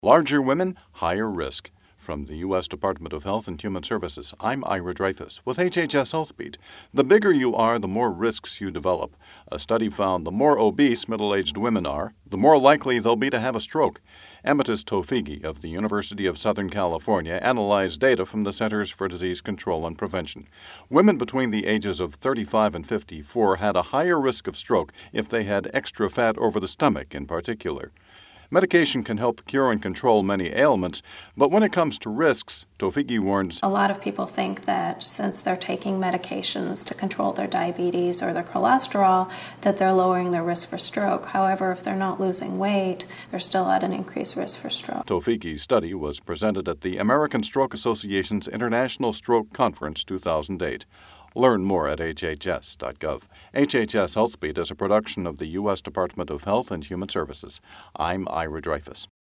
Larger women, higher risk. From the U.S. Department of Health and Human Services, I'm Ira Dreyfus with HHS Healthbeat. The bigger you are, the more risks you develop. A study found the more obese middle-aged women are, the more likely they'll be to have a stroke. Amethyst Tofighi of the University of Southern California analyzed data from the Centers for Disease Control and Prevention. Women between the ages of 35 and 54 had a higher risk of stroke if they had extra fat over the stomach in particular. Medication can help cure and control many ailments, but when it comes to risks, Tofighi warns, a lot of people think that since they're taking medications to control their diabetes or their cholesterol, that they're lowering their risk for stroke. However, if they're not losing weight, they're still at an increased risk for stroke. Tofighi's study was presented at the American Stroke Association's International Stroke Conference 2008. Learn more at hhs.gov. HHS Healthbeat is a production of the U.S. Department of Health and Human Services. I'm Ira Dreyfus.